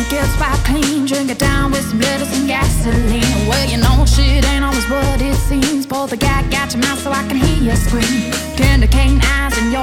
Get spot clean, drink it down with some lettuce and gasoline. Well, you know shit ain't always what it seems. Pull the gag out your mouth so I can hear you scream. Candy cane eyes and your